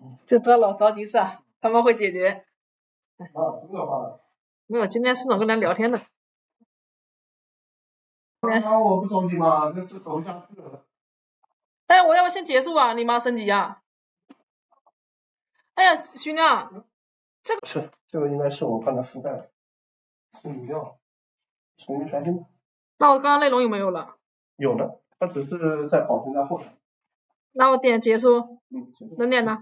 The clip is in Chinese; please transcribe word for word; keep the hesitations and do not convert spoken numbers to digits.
就不要老着急是吧？他们会解决。 啊，真的话。 没有，今天是总跟人聊天的。 刚刚我不着急嘛，就就走不下去了。 哎，我要不要先结束啊？你妈升级啊？哎呀，徐亮，这个是这个应该是我刚才覆盖的，是你要重新刷新。 那我刚刚内容有没有了？ 有的，它只是在保存在后台。 那我点结束， 嗯， 能点呢？